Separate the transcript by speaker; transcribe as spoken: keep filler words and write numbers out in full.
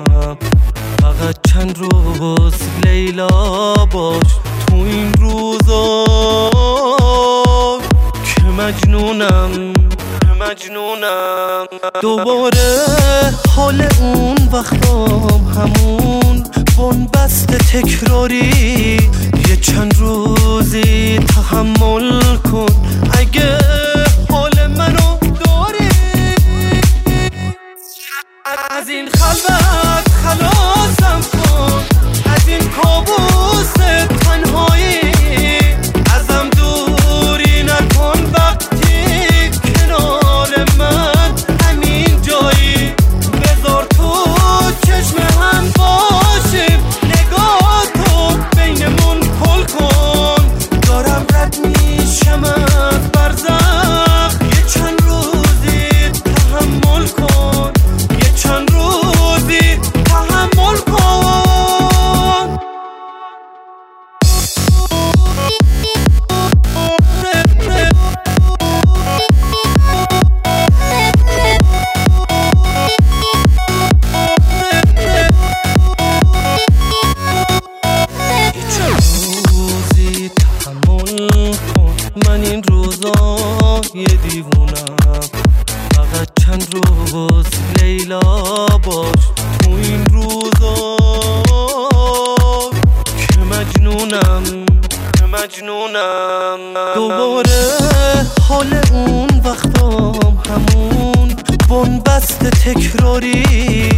Speaker 1: دیوونم. فقط چند روز لیلا باش تو این روزا که مجنونم که مجنونم. دوباره حال اون وقتام همون بنبست تکراری. یه چند روزی تحمل کن اگه حال منو داری. از این خلوت خلاصم کن، از این کابوس تنهایی. ازم دوری نکن وقتی کنار من همین جایی. بذار تو چشم هم باشیم، نگاه تو بینمون پل کن. دارم رد میشم از برزخ، یه چند روزی تحمل کن، یه چند روزی تحمل کن. من این روزا یه دیوونم. فقط چند روز لیلا باش تو این روزا که مجنونم که مجنونم. دوباره حال اون وقتام همون بنبست تکراری.